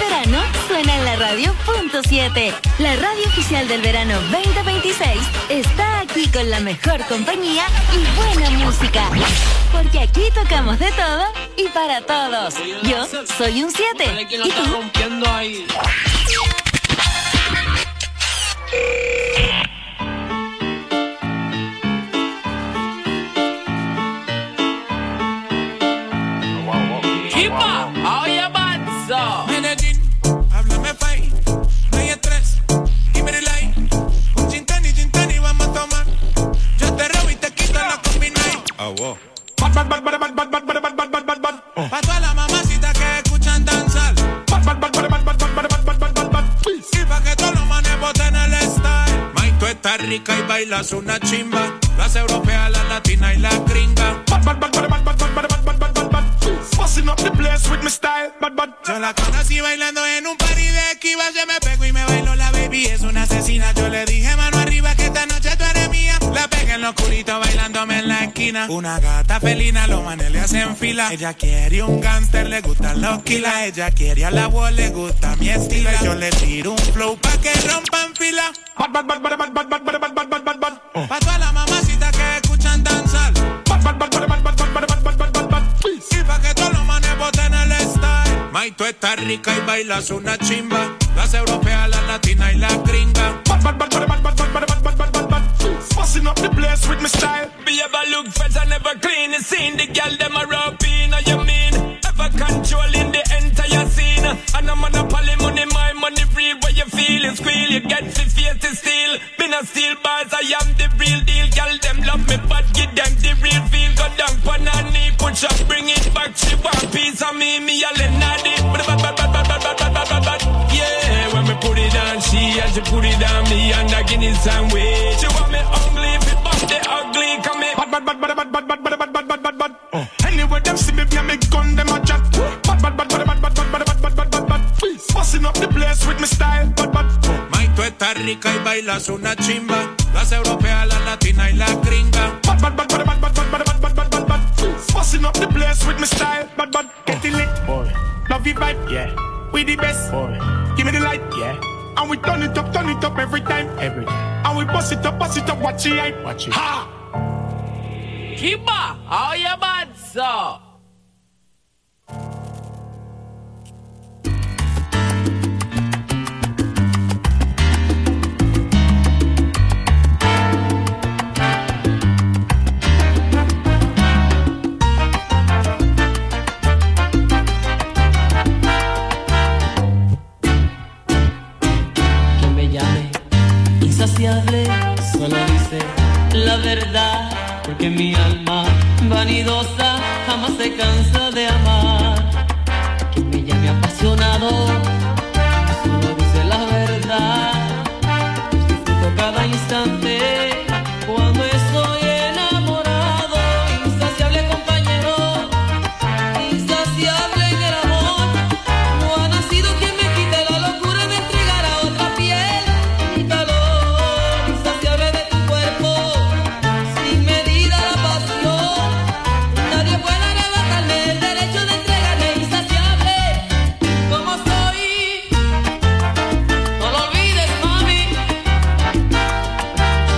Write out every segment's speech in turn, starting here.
verano suena en la radio .7. La radio oficial del verano 2026 está aquí con la mejor compañía y buena música. Porque aquí tocamos de todo y para todos. Yo soy un 7. ¿Y tú? Rompiendo ahí. Medellín, háblame fine, no hay estrés, give me the light. Un gin tonic, vamos a tomar. Yo te robo y te quito la combination. Wow. Bad. Pa' todas las mamacitas que escuchan danzar. Bad. Y pa' que todos los manes boten el style. May, tú estás rica y bailas una chimba. Las europeas, las latinas y las gringas. Busting up the place with my style, bad. Yo la conocí bailando en un party de Kiva. Se me pegó y me bailó la baby, es una asesina. Yo le dije mano arriba que esta noche tú eres mía. La pegué en lo oscurito bailándome en la esquina. Una gata felina, los manes le hacen fila. Ella quiere un gangster, le gustan los kilas. Ella quiere a la wall, le gusta mi estilo. Yo le tiro un flow pa' que rompan fila. Bad. Pa' todas las mamacitas que escuchan danzar. Y pa' que todos los manes boten el style. May, tú estás rica y bailas una chimba. Las europeas, las latinas y las gringas. Busting up the place with my style. Be ever look fresh and never clean. You seen the girl them a rub in, you mean? Ever controlling the entire scene. And I'm on a poly money, my money free. Where you feeling squeal, you get the face to steal. Been a steel bars, I am the real deal. Girl them love me, but give them the real feel. Go down pan her knee, push up, bring it back. She want piece of me a lenadi. Yeah, when me put it on she and she put it on me and I give it some way. She want me ugly, if it bump the ugly, come me bad. Anyway, them see me, me gun, them a chat. Bad. Busting up the place with my style, bad. May, tú estás rica y bailas una chimba. Las europeas, las latinas y las gringas. Bad. Busting up the place with my style, bad. Get it lit, boy. Love you vibe, yeah. We the best, boy. Give me the light, yeah. And we turn it up every time. And we bust it up, watch it hype. Ha! Kiba, how you bad, so? Que me llame insaciable, solo dice la verdad. Porque mi alma vanidosa jamás se cansa de amar. Que me llame apasionado, solo dice la verdad. Disfruto cada instante cuando estoy enamorado. Insaciable compañero, insaciable en el amor. No ha nacido quien me quite la locura de entregar a otra piel mi calor. Insaciable de tu cuerpo, sin medida la pasión. Nadie puede arrebatarme el derecho de entregarme. Insaciable como soy, no lo olvides, mami.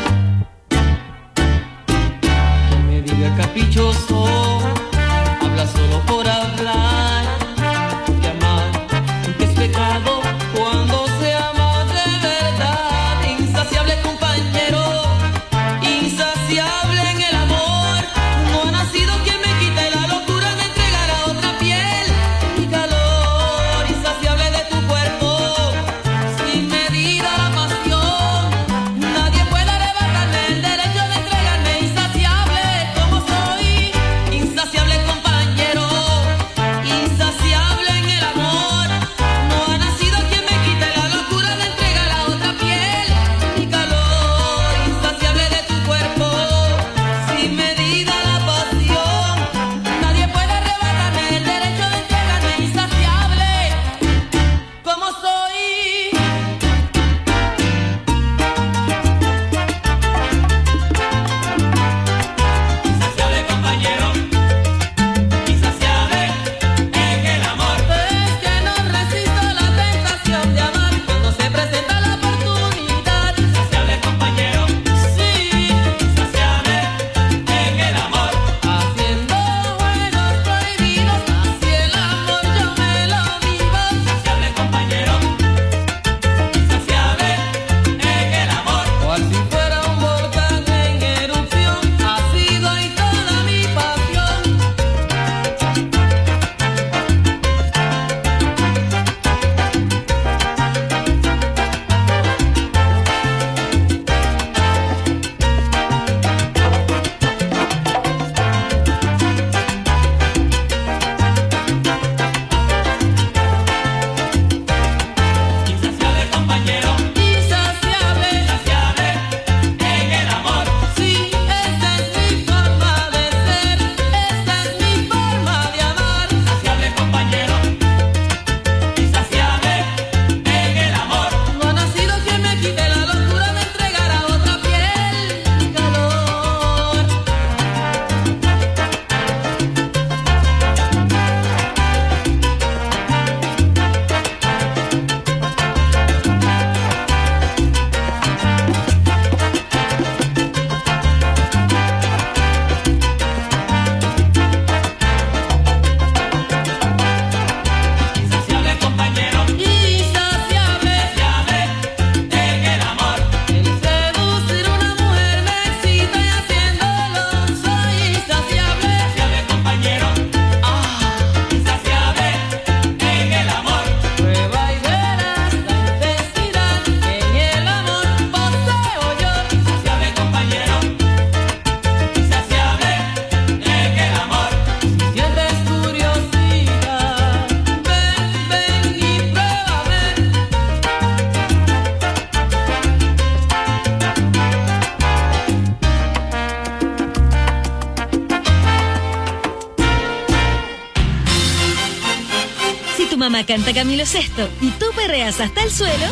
mamá canta Camilo Sesto y tú perreas hasta el suelo,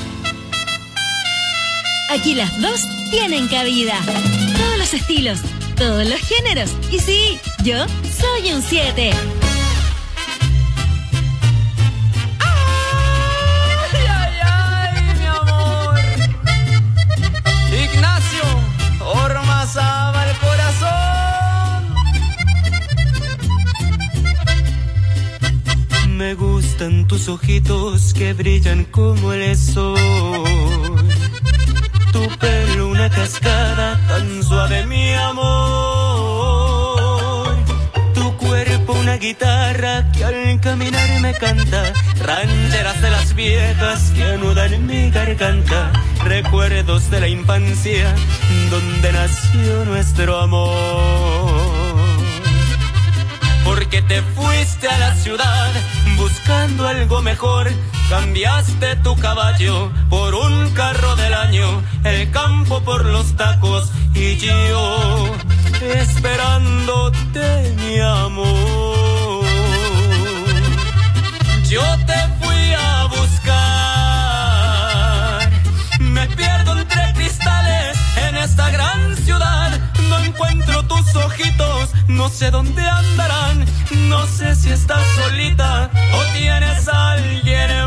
aquí las dos tienen cabida. Todos los estilos, todos los géneros. Y sí, yo soy un 7. Ay, mi amor. Ignacio Ormazábal el corazón. Me gustan tus ojitos que brillan como el sol. Tu pelo una cascada tan suave, mi amor. Tu cuerpo una guitarra que al caminar me canta. Rancheras de las viejas que anudan en mi garganta. Recuerdos de la infancia donde nació nuestro amor. Porque te fuiste a la ciudad buscando algo mejor. Cambiaste tu caballo por un carro del año, el campo por los tacos y yo esperándote, mi amor. Yo te fui a buscar, me pierdo entre cristales en esta gran ciudad. No encuentro tus ojitos, no sé dónde andarán. No sé si estás solita o tienes a alguien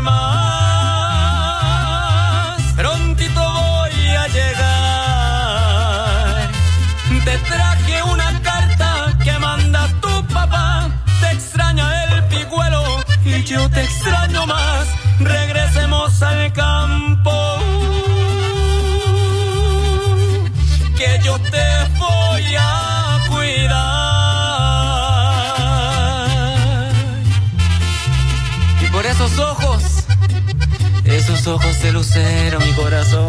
más. Prontito voy a llegar. Te traje una carta que manda tu papá. Te extraña el pigüelo y yo te extraño más. Regresemos al campo, que yo te voy a cuidar. Y por esos ojos de lucero, mi corazón.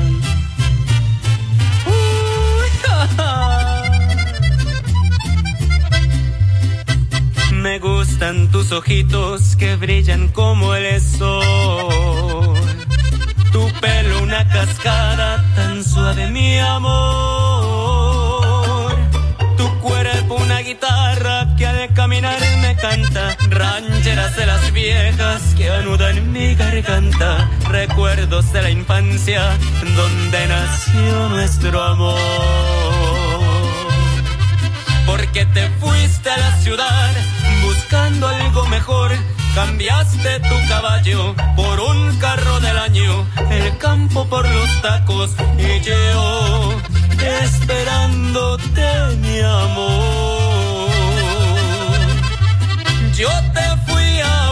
Me gustan tus ojitos que brillan como el sol. Tu pelo una cascada tan suave, mi amor. Tu cuerpo una guitarra que al caminar me canta. Rancheras de las viejas que anudan mi garganta. Recuerdos de la infancia donde nació nuestro amor. Porque te fuiste a la ciudad buscando algo mejor. Cambiaste tu caballo por un carro del año, el campo por los tacos y yo esperándote, mi amor. Yo te fui a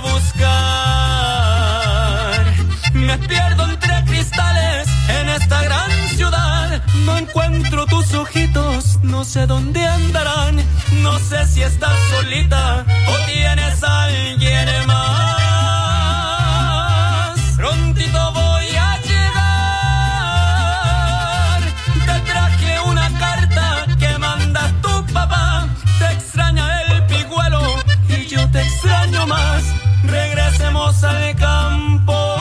buscar, me pierdo entre cristales en esta gran ciudad. No encuentro tus ojitos, no sé dónde andarán. No sé si estás solita o tienes a alguien más. Prontito voy a llegar. Te traje una carta que manda tu papá. Te extraña el pigüelo y yo te extraño más. Regresemos al campo,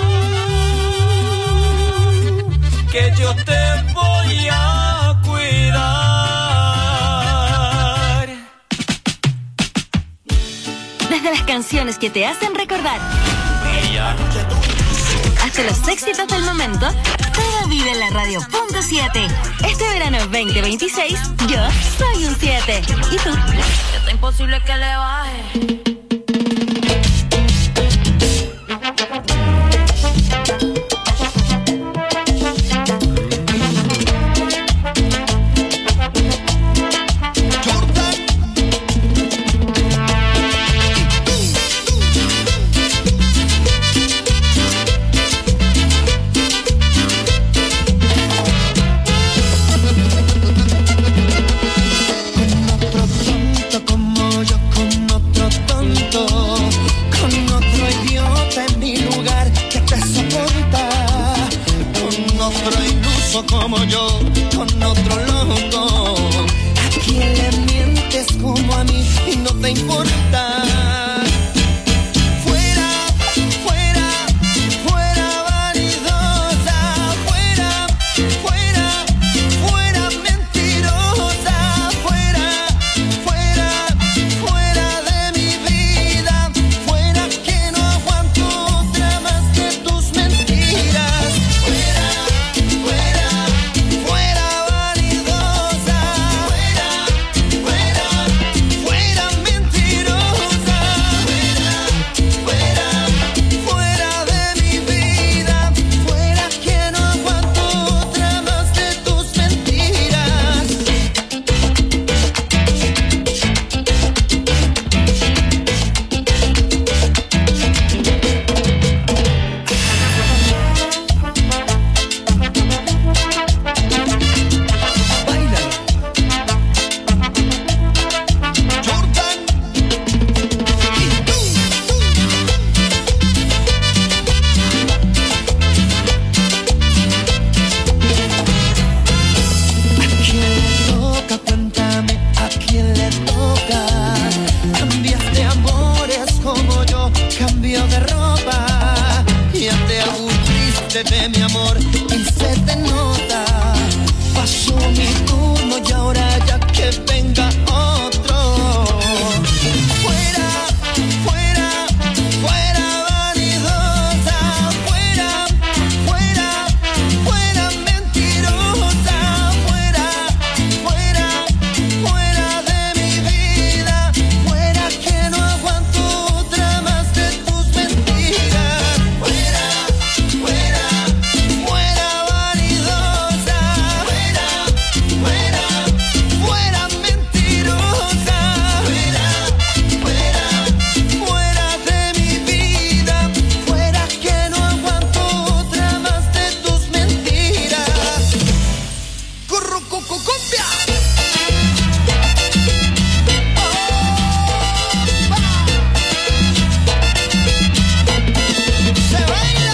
que yo te voy a cuidar. Desde las canciones que te hacen recordar hasta los éxitos del momento, todo vive en la radio.7. Este verano 2026, yo soy un 7. ¿Y tú? Está imposible que le baje. Como yo, con otro loco. ¿A quién le mientes como a mí y no te importa? Fuera, fuera, fuera vanidosa. Fuera, fuera, fuera mentirosa. Fuera, fuera, fuera de mi vida. Fuera que no aguanto se ve mi amor y se te nota. Pasó mi turno y ahora ya que venga otro. Fuera, fuera, fuera vanidosa. Fuera, fuera, fuera mentirosa. Fuera, fuera, fuera de mi vida. Fuera que no aguanto otra más de tus mentiras. Fuera, fuera, fuera vanidosa. Fuera, fuera, fuera mentirosa. Fuera, fuera, fuera de mi vida. Fuera que no aguanto otra más de tus mentiras. Currucucucumbia. Se baila.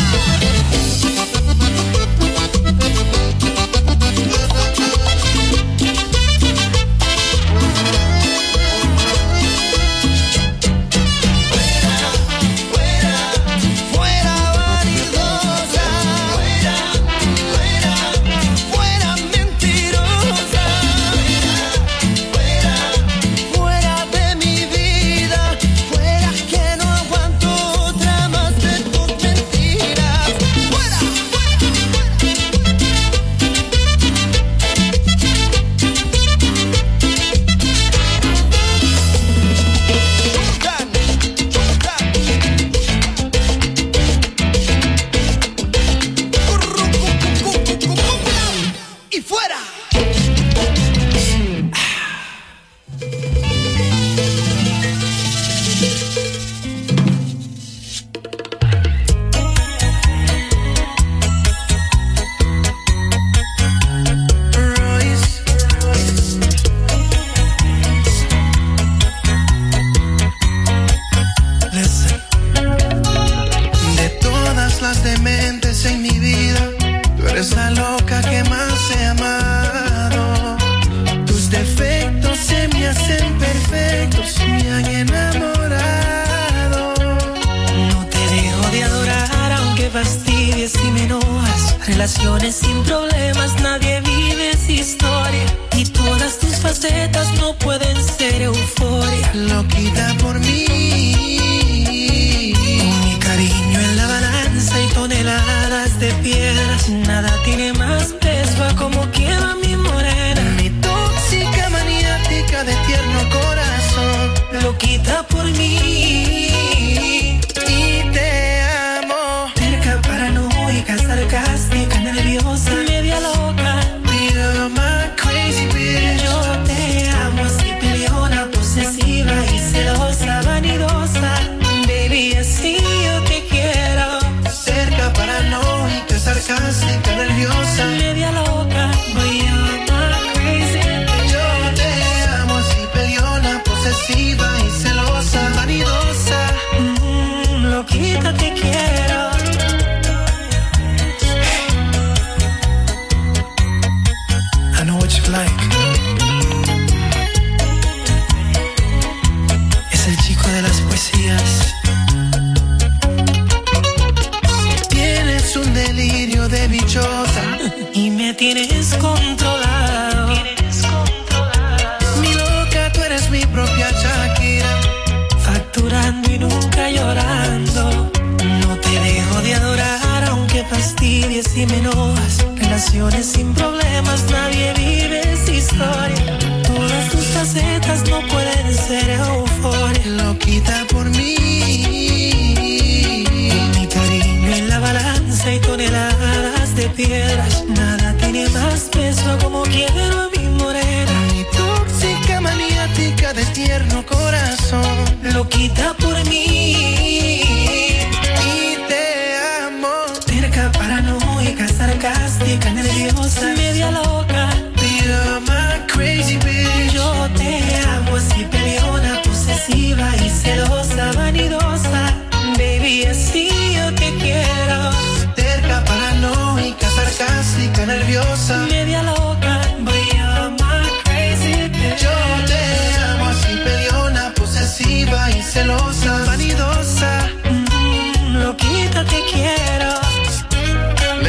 Fuera, fuera vanidosa. Fuera, fuera, fuera mentirosa. Fuera, fuera de mi vida. Fuera que no aguanto otra más de tus mentiras. Fuera, y fuera. Listen. De todas las dementes en mi vida, tú eres la loca que más he amado. Tus defectos se me hacen perfectos, me han enamorado. No te dejo de adorar aunque fastidies y me enojas. Relaciones sin problemas, nadie vive esa historia. Y todas tus facetas no pueden ser euforia. Loquita por mí. Con mi cariño en la balanza y toneladas de piedras, nada tiene más peso a como quiero a mi morena. Mi tóxica maniática de tierno corazón. Loquita por mí. Y te amo. Terca, paranoica, sarcástica, nerviosa, media loca. You're my crazy bitch. Yo te amo así, peleona, posesiva y celosa, vanidosa. Baby, así yo te quiero. Cerca, paranoica, sarcástica, nerviosa. Media loca, boy, you're my crazy bitch. Yo te amo así, peleona, posesiva y celosa, vanidosa. Loquita te quiero. I know what you like. Es el chico de las poesías. Tienes un delirio de bichota Y me tienes controlado. Mi loca, tú eres mi propia Shakira. Facturando y nunca llorando. No te dejo de adorar aunque fastidies y me enojas. Relaciones sin problemas, nadie vive esa historia. Todas tus facetas no pueden ser euforia. Loquita por mí. Mi cariño en la balanza y toneladas de piedras, nada tiene más peso como quiero a mi morena. Mi tóxica maniática de tierno corazón. Loquita por mí. Y te amo. Terca, paranoica, sarcástica, nerviosa, media loca. You're my crazy bitch. Yo te amo así, peleona, posesiva y celosa, vanidosa. Baby, así yo te quiero. Terca, paranoica, sarcástica, nerviosa. Media loca, boy, you're my crazy bitch. Yo te amo así, peleona, posesiva y celosa, vanidosa. Loquita te quiero.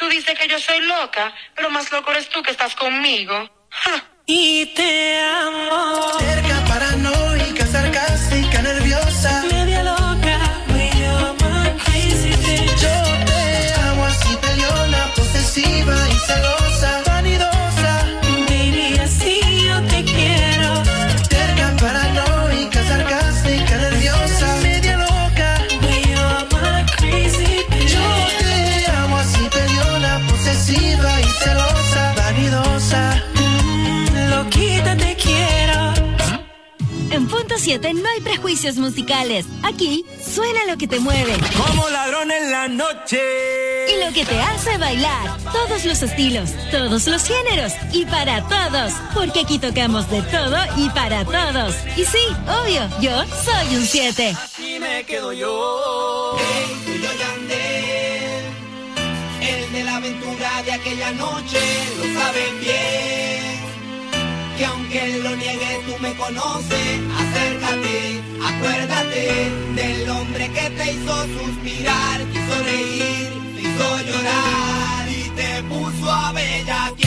Tú dices que yo soy loca, pero más loco eres tú que estás conmigo. ¡Ja! Y te amo. Cerca, paranoica, sarcástica, nerviosa, Media loca, we are my crazy bitch. yo te amo así peleona, posesiva y celosa, vanidosa. Baby, así yo te quiero. Terca, paranoica, sarcástica, nerviosa, media loca, We are my crazy bitch. yo te amo así peleona, posesiva y celosa, vanidosa. Loquita te quiero. En Punto 7 no hay prejuicios musicales. Aquí suena lo que te mueve Como ladrón en la noche. y lo que te hace bailar. Todos los estilos, todos los géneros y para todos. Porque aquí tocamos de todo y para todos. Y sí, obvio, yo soy un 7. Así me quedo yo. Soy yo, Yandel, el de la aventura de aquella noche, lo sabes bien. Que aunque él lo niegue, tú me conoces. Acércate, acuérdate del hombre que te hizo suspirar, quiso reír, te hizo llorar y te puso a bellaquear.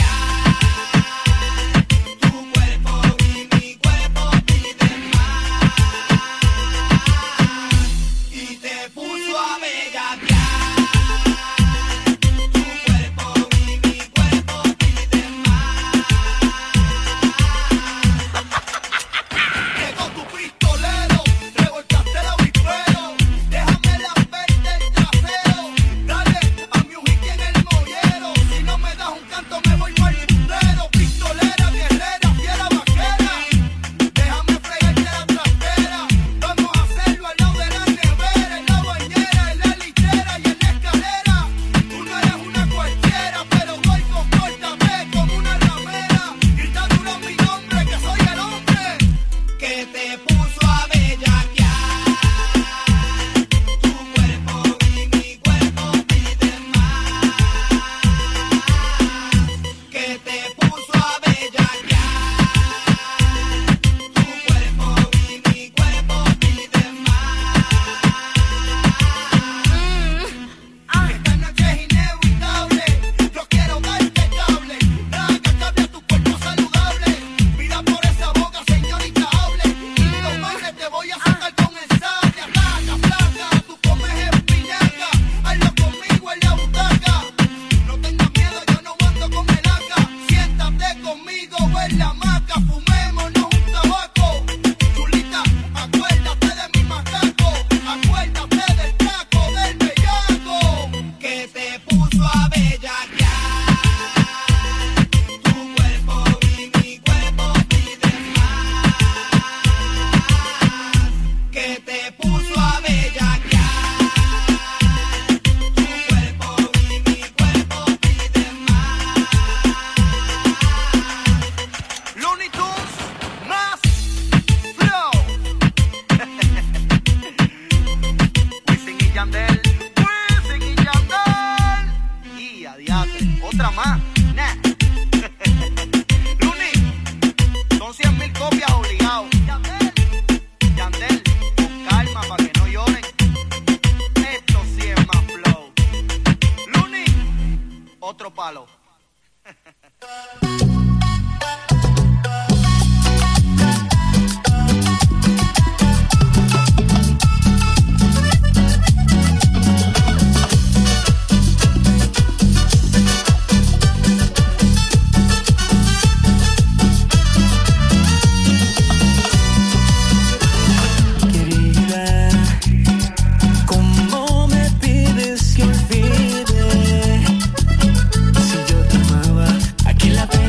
Tu cuerpo y mi cuerpo piden más y te puso a bellaquear. Que la pena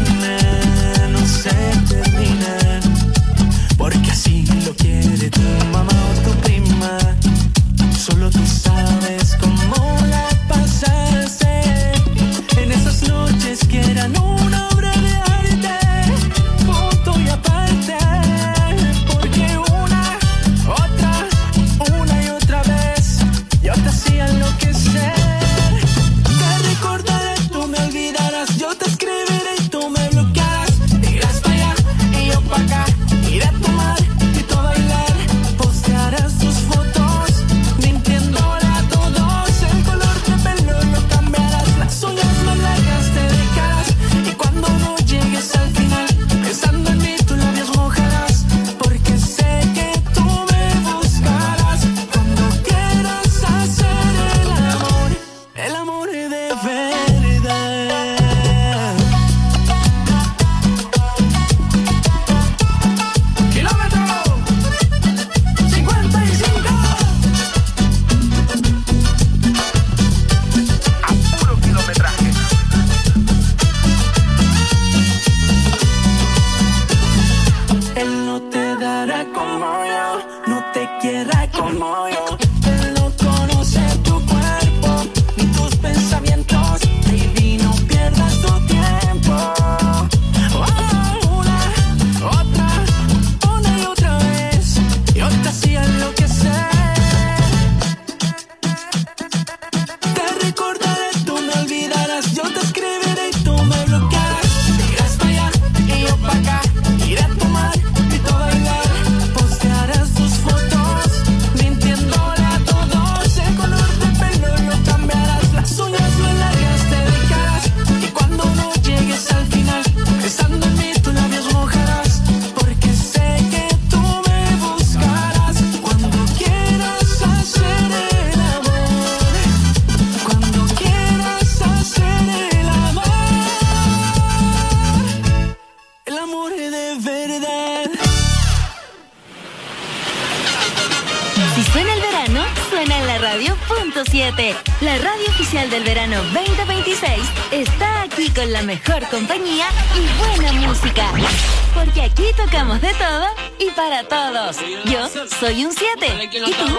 100.7, la radio oficial del verano 2026, está aquí con la mejor compañía y buena música. Porque aquí tocamos de todo y para todos. Yo soy un 7. ¿Y tú?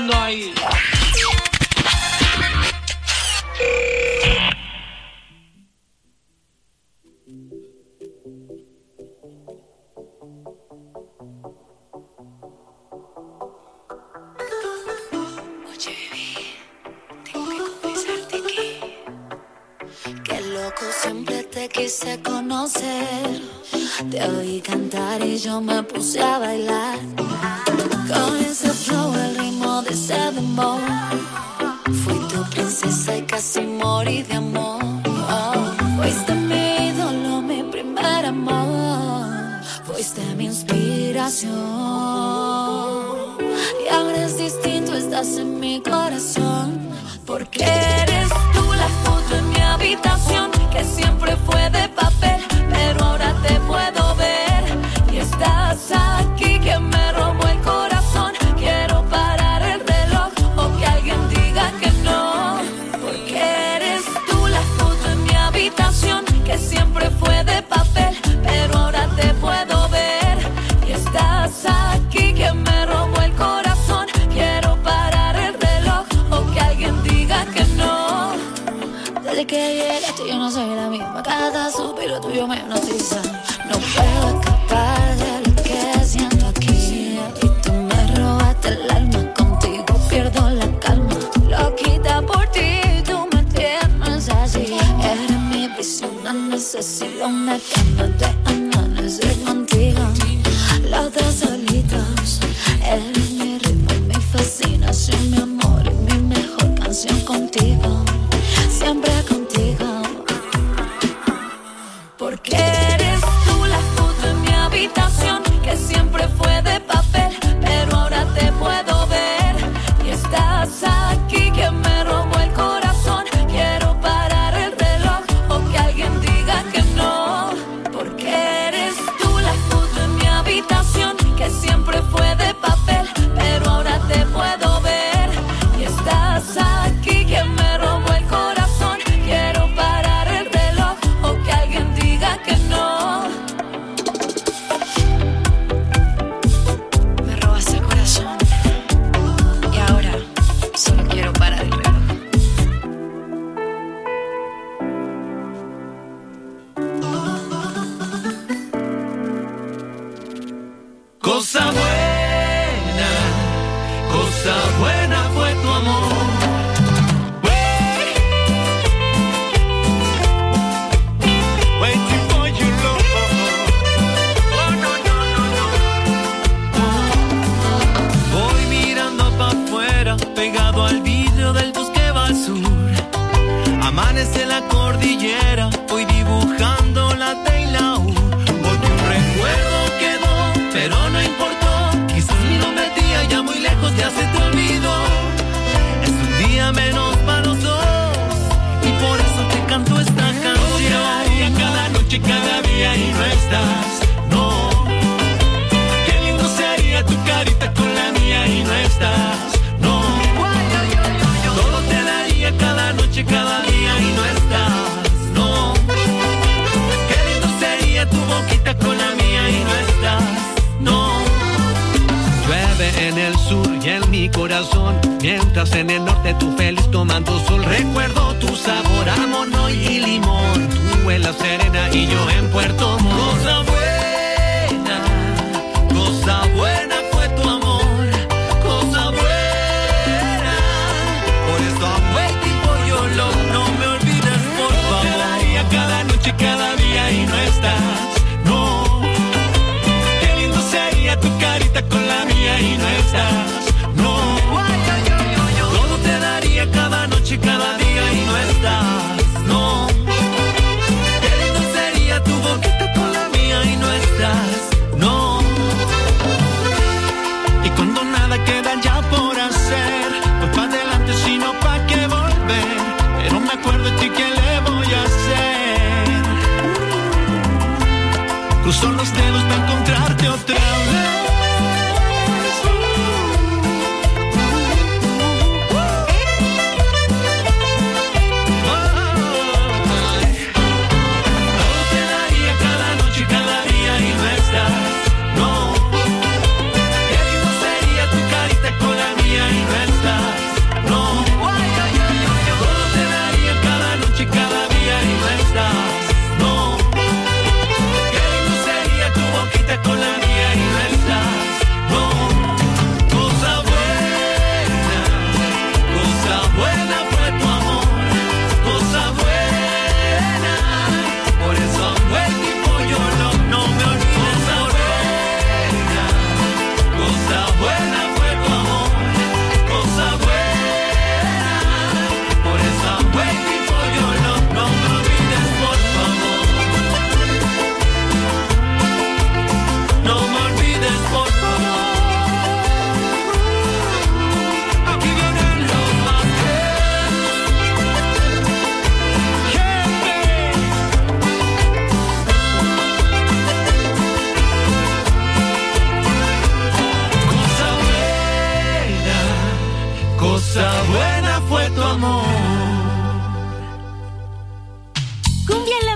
Siempre te quise conocer, te oí cantar y yo me puse a bailar. Con ese flow, el ritmo de ese dembow, fui tu princesa y casi morí de amor. Fuiste mi ídolo, mi primer amor, fuiste mi inspiración. Y ahora es distinto, estás en mi corazón, porque eres tú la foto en mi habitación, que siempre fue de papel, pero ahora te puedo ver. Y estás aquí que me robó el corazón. Quiero parar el reloj o que alguien diga que no, porque eres tú la foto en mi habitación, que siempre fue de papel, pero ahora te puedo ver. Y estás aquí que me robó el corazón. Quiero parar el reloj o que alguien diga que no. Desde que llegaste yo no soy la misma, cada suspiro tuyo me hipnotiza. No puedo escapar de lo que siento aquí, y tú me robaste el alma, contigo pierdo la calma. Loquita por ti, tú me tienes así. Eres mi visión, no necesito una cama de amanecer contigo. Los dos solitos, eres mi ritmo, mi fascinación, mi amor y mi mejor canción contigo. Siempre contigo, porque eres tú la foto en mi habitación, que siempre fue de papel, pero ahora te puedo ver. Y estás aquí que me robó el corazón. Quiero parar el reloj o que alguien diga que no, porque eres tú la foto en mi habitación, que siempre fue de papel, pero ahora te puedo ver. Y estás aquí que me robó el corazón. Que no. Me robas el corazón y ahora solo quiero parar el reloj. Cosa buena fue tu amor. Pegado al vidrio del bosque va al sur, amanece la cordillera, voy dibujando la T y la U, porque un recuerdo quedó, pero no importó, quizás mi nombre tía ya muy lejos ya se te olvidó, es un día menos para los dos, y por eso te canto esta canción. Cada noche, cada día y no estás, no, qué lindo sería tu carita con la mía y no estás. Cada noche, cada día y no estás, no. Qué lindo sería tu boquita con la mía y no estás, no. Llueve en el sur y en mi corazón, mientras en el norte tú feliz tomando sol. Recuerdo tu sabor a mono y limón, tú en La Serena y yo en Puerto Montt. Cosa buena fue tu amor, cosa buena. No me olvides, por favor. Cada noche, cada día y no estás, no. Qué lindo sería tu carita con la mía y no estás, no. Todo te daría cada noche, cada día y no estás, no. Qué lindo sería tu boquita con la mía y no estás, no. Y cuando nada queda ya por hacer, pues pa' adelante sino pa' qué volver. Pero me acuerdo de ti, ¿qué le voy a hacer? Cruzo los dedos para encontrarte otra vez.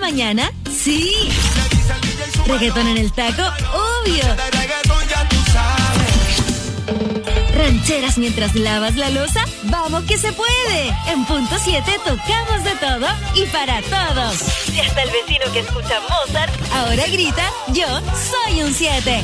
mañana? Sí. Reggaetón en el taco, obvio. Rancheras mientras lavas la loza, vamos que se puede. En punto 7 tocamos de todo y para todos. Y hasta el vecino que escucha Mozart ahora grita, yo soy un 7.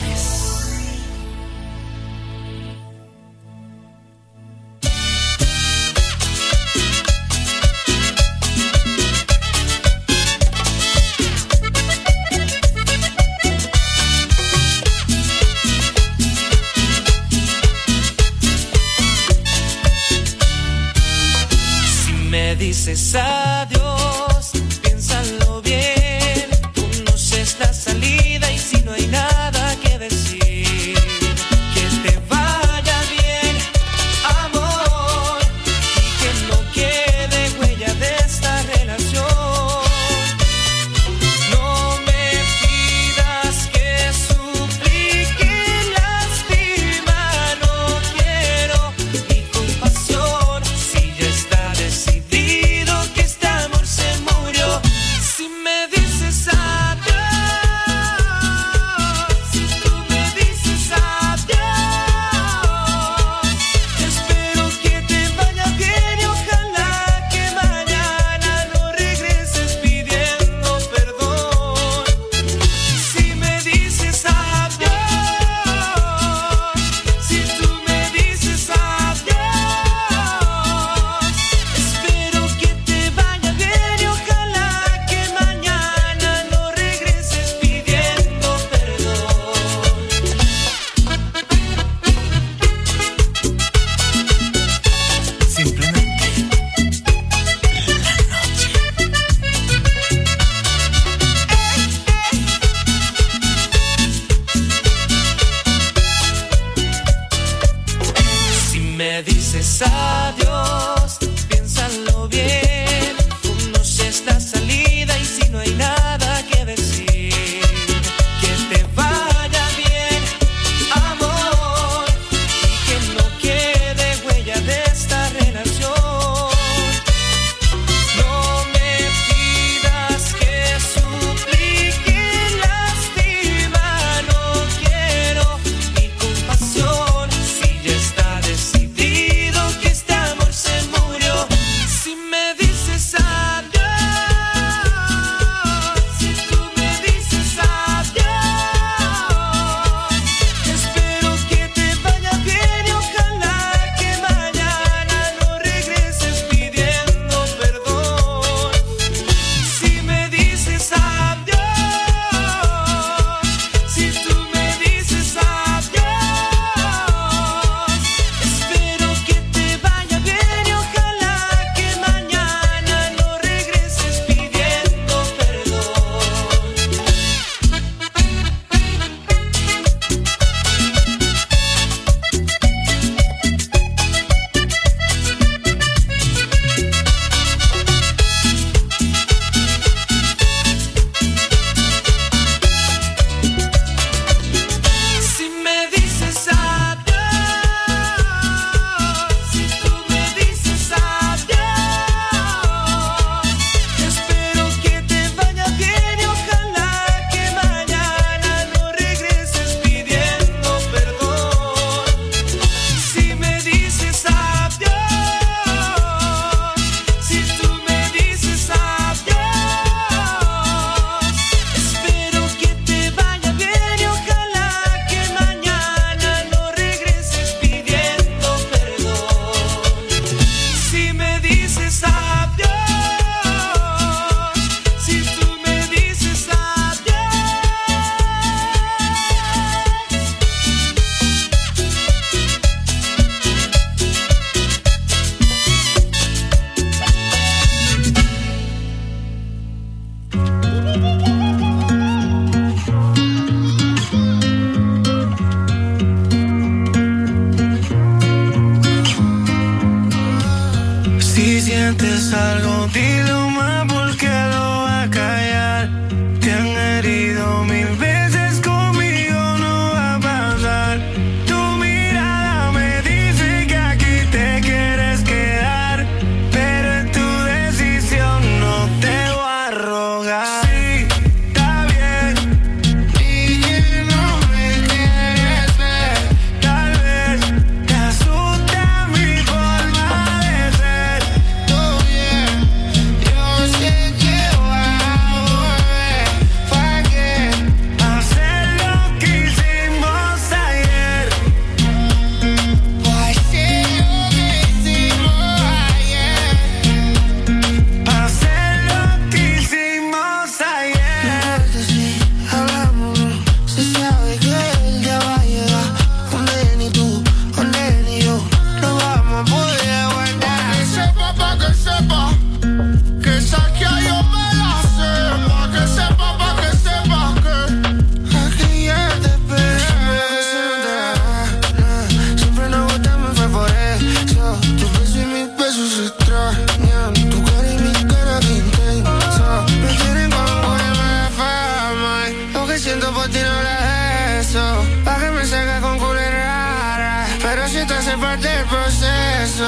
Dices adiós, piénsalo bien, conoces la salida y si no hay nada que decir, que te vaya bien, amor, y que no quede huella de esta relación. No me pidas que suplique, lástima, no quiero ni compasión, si ya está decidido que este amor eso.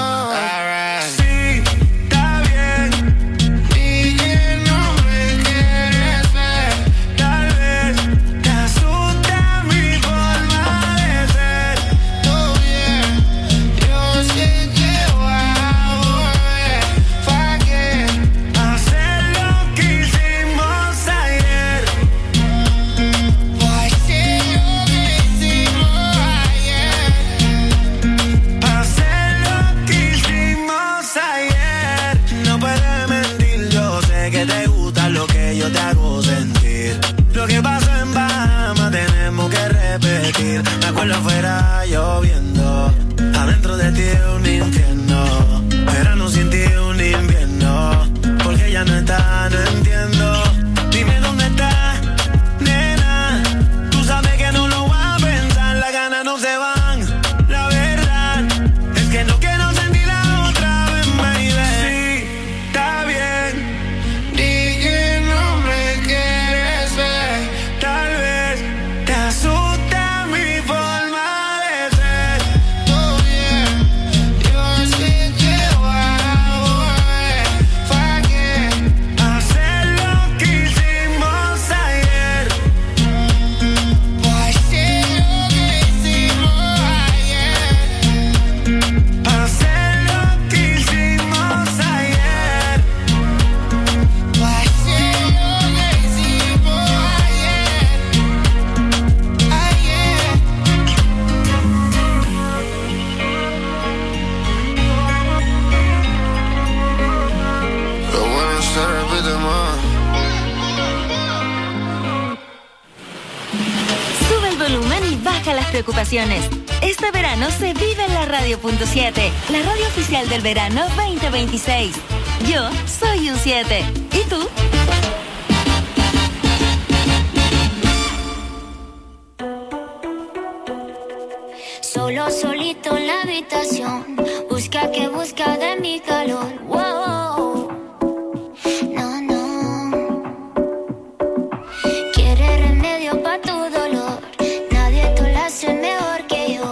Me acuerdo afuera lloviendo, adentro de ti un infierno, verano sin ti un invierno, porque ya no está, no entiendo. Dime dónde está, nena, tú sabes que no lo voy a pensar, las ganas no se van, la verdad es que no quiero sentirla otra vez, baby. Sí, está bien, di que no me quieres ver, tal vez te asusta. Las preocupaciones. Este verano se vive en la Radio.7, la radio oficial del verano 2026. Yo soy un 7. ¿Y tú? Solo solito en la habitación, busca que busca de mi calor. Wow. No, no. Quiere remedio pa' tu dolor. Hace mejor que yo.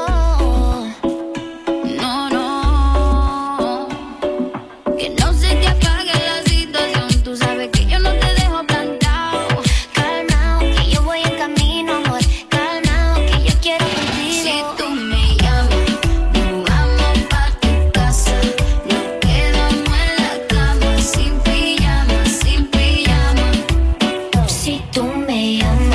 No, no. Que no se te apague la situación. Tú sabes que yo no te dejo plantado. Calmao, que yo voy en camino, amor. Calmao, que yo quiero contigo. Si tú me llamas, nos vamos pa' tu casa. Nos quedamos en la cama, sin pijama, sin pijama. Si tú me llamas.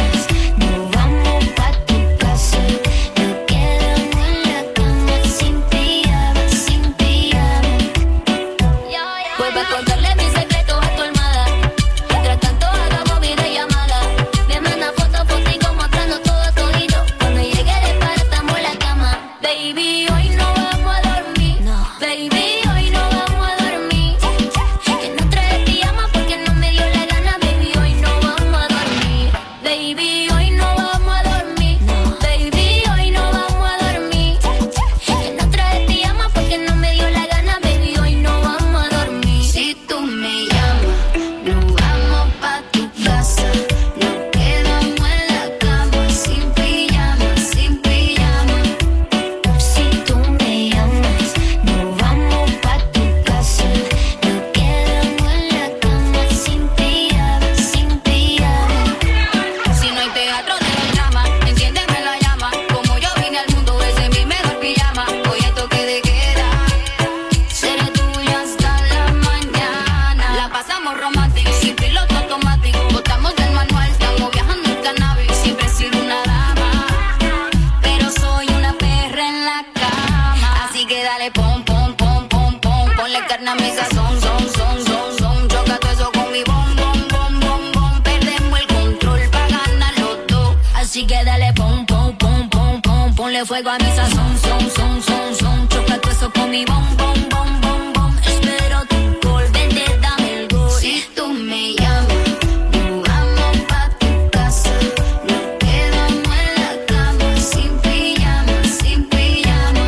Fuego a mi sazón, son, choca todo eso con mi bom, bom, bom, bom, bom. Espero tu gol, vente, dame el gol. Si tú me llamas, nos vamos pa' tu casa. Nos quedamos en la cama, sin pijama, sin pijama.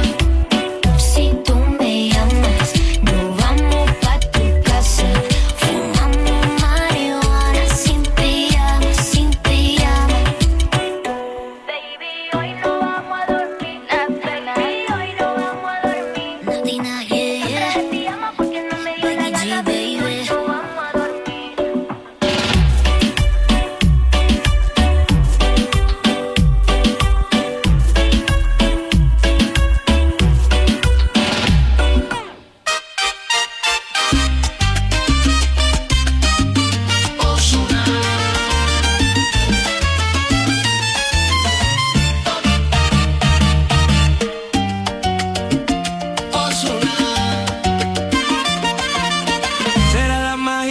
Si tú me llamas, nos vamos pa' tu casa. Fumamos marihuana, sin pijama, sin pijama. Baby, hoy no vamos a dormir.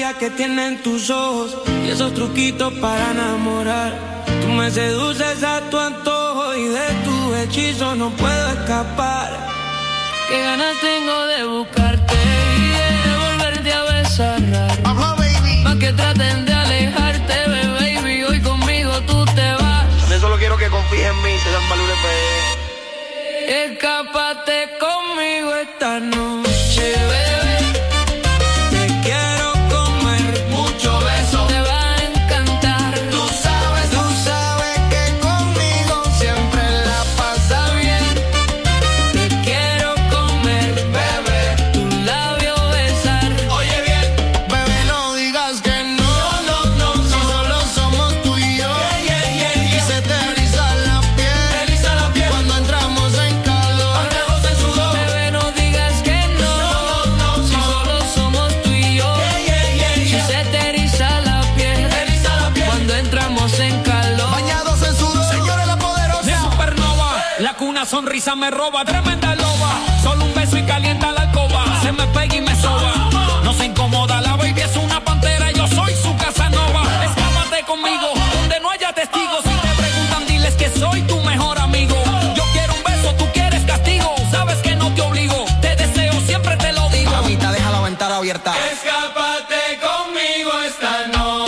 magia que tienen tus ojos y esos truquitos para enamorar. Tú me seduces a tu antojo y de tu hechizo no puedo escapar. Qué ganas tengo de buscarte y de volverte a besar. Pa' que traten de alejarte, baby. Hoy conmigo tú te vas. Yo solo quiero que confíes en mí, te dan valores, Escápate conmigo esta noche, bebé. Sonrisa me roba, tremenda loba. Solo un beso y calienta la alcoba. Se me pega y me soba. No se incomoda, la baby es una pantera. Yo soy su Casanova. Escápate conmigo, donde no haya testigos. Si te preguntan, diles que soy tu mejor amigo. Yo quiero un beso, tú quieres castigo. Sabes que no te obligo, te deseo, siempre te lo digo. Mamita, deja la ventana abierta. Escápate conmigo esta noche.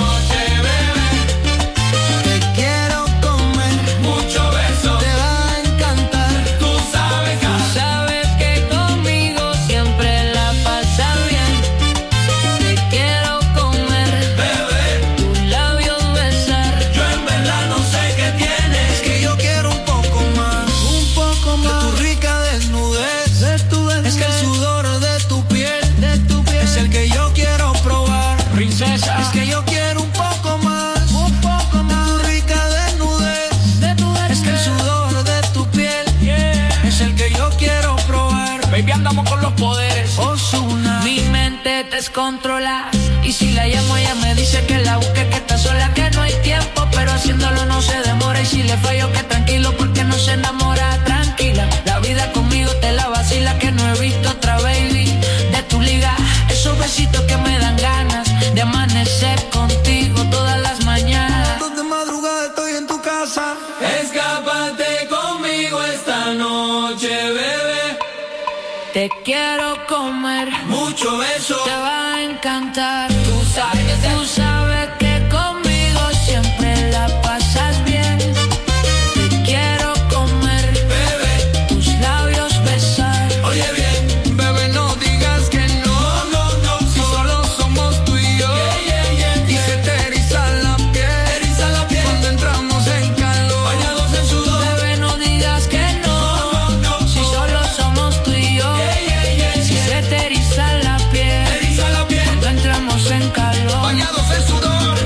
Descontrola. Y si la llamo ella me dice que la busque, que está sola, que no hay tiempo, pero haciéndolo no se demora. Y si le fallo que tranquilo porque no se enamora. Tranquila, la vida conmigo te la vacila, que no he visto otra baby de tu liga. Esos besitos que me dan ganas de amanecer contigo todas las mañanas. De madrugada estoy en tu casa. Escápate conmigo esta noche, bebé. Te quiero comer, mucho beso, te va a encantar. Tú sabes que conmigo siempre la pasas bien. Te quiero comer, bebé, tus labios besar. Oye bien, bebé, no digas que no, no, no, si solo somos tú y yo. Y se te eriza la piel, cuando entramos en calor, bañados en sudor. Bebé, no digas que no, si solo somos tú y yo. Si se te eriza la piel, cuando entramos en calor, bañados en sudor.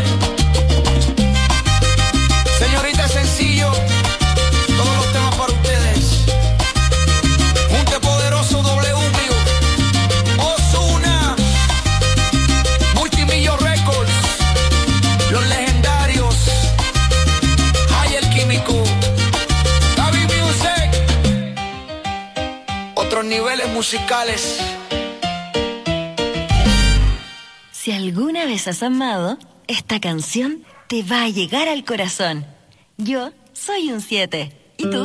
Señorita, es sencillo, todos los temas para ustedes. Junte Poderoso W, Ozuna, Multimillo Records, Los Legendarios, Hay el Químico, Gaby Music, otros niveles musicales. Si alguna vez has amado, esta canción te va a llegar al corazón. Yo soy un 7. ¿Y tú?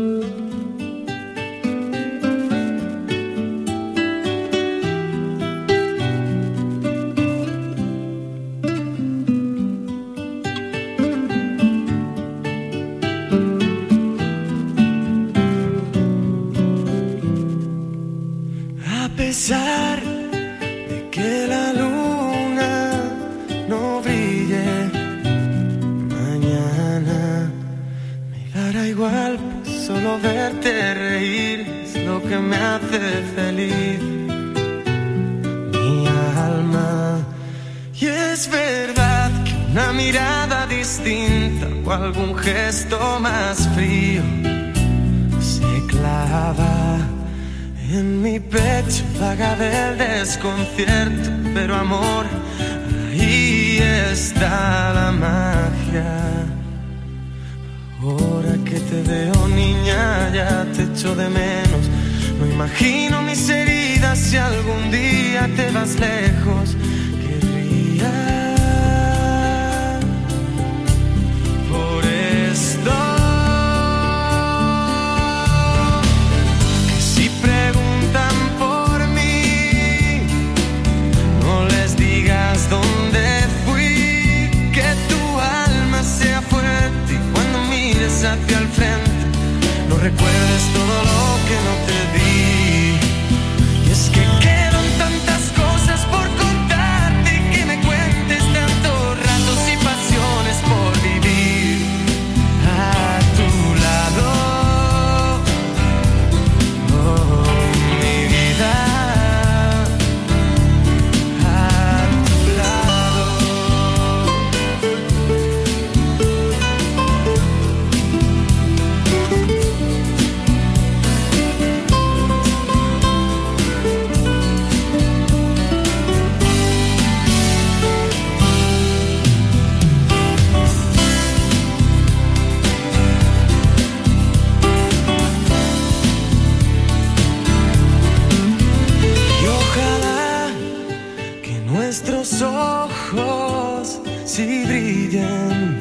A pesar de que la luna no brille mañana, me dará igual, pues solo verte reír es lo que me hace feliz. Mi alma, y es verdad que una mirada distinta o algún gesto más frío se clava en mi pecho, vaga del desconcierto, pero amor, ahí está la magia. Ahora que te veo, niña, ya te echo de menos. No imagino mis heridas si algún día te vas lejos. Querría ojos si brillan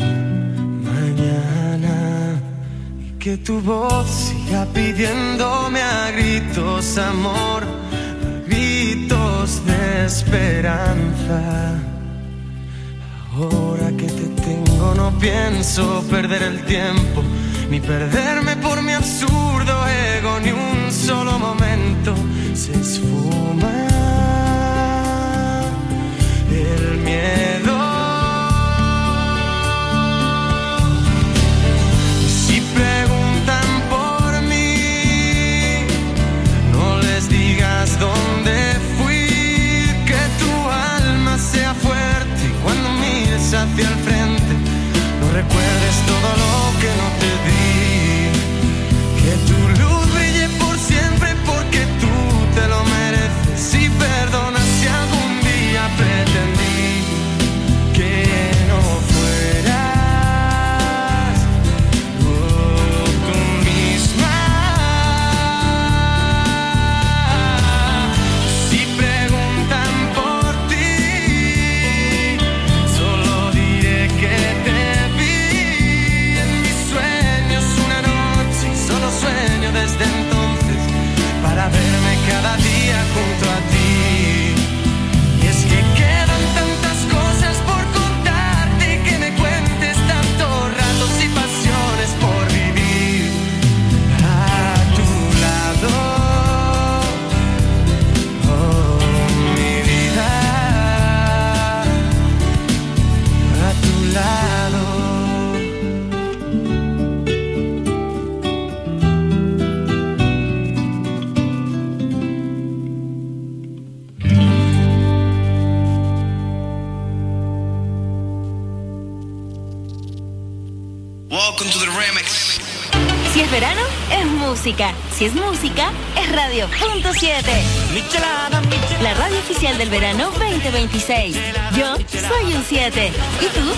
mañana y que tu voz siga pidiéndome a gritos amor, a gritos de esperanza. Ahora que te tengo no pienso perder el tiempo, ni perderme por mi absurdo ego, ni un solo momento se esfuma el miedo. Si preguntan por mí, no les digas dónde fui, que tu alma sea fuerte y cuando mires hacia el frente no recuerdes todo lo que no te di, que tu luz brille por siempre porque tú te lo mereces y perdona si algún día pretendí que no fueras tú misma. Si preguntan por ti, solo diré que te vi en mis sueños una noche y solo sueño desde entonces para verme cada día junto a ti. Y es que quedan tantas cosas por contarte y que me cuentes tantos ratos y pasiones por vivir a tu lado. Oh, mi vida, a tu lado. Welcome to the remix. Si es verano, es música. Si es música, es Radio.7. La radio oficial del verano 2026. Yo soy un 7. ¿Y tú?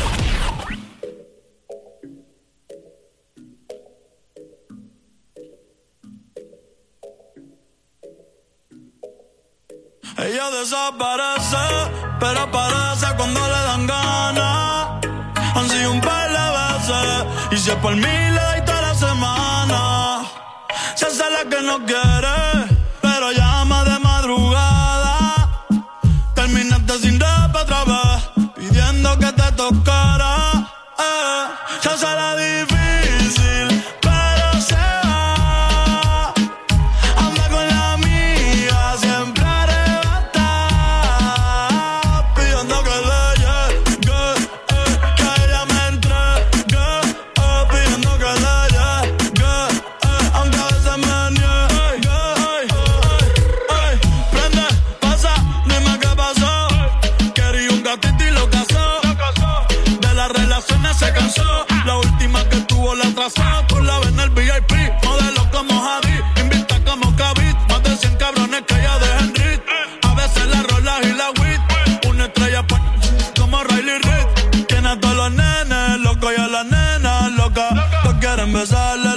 Ella desaparece, pero aparece cuando le dan ganas. Han sido un par de veces, y si es por mí le doy toda la semana. Se hace la que no quiere, pero llama de madrugada. Terminaste sin rap otra vez, pidiendo que te tocara. Se hace la difícil, pero se va. Anda con la amiga, siempre arrebatada, pidiendo que le llegue, que ella me entregue, pidiendo que le llegue, aunque a veces me niegue. Prende, pasa, dime qué pasó. Quería un gatito y lo casó. De las relaciones se cansó. La última que tuvo la atrasó. Tú la ves en el VIP, modelo como Javi, invita como Kavit, más de 100 cabrones que ella deja en rit. A veces la rola y la wit, una estrella como Riley Reid. Tiene a todos los nenes locos y a las nenas locas, todos quieren besarle.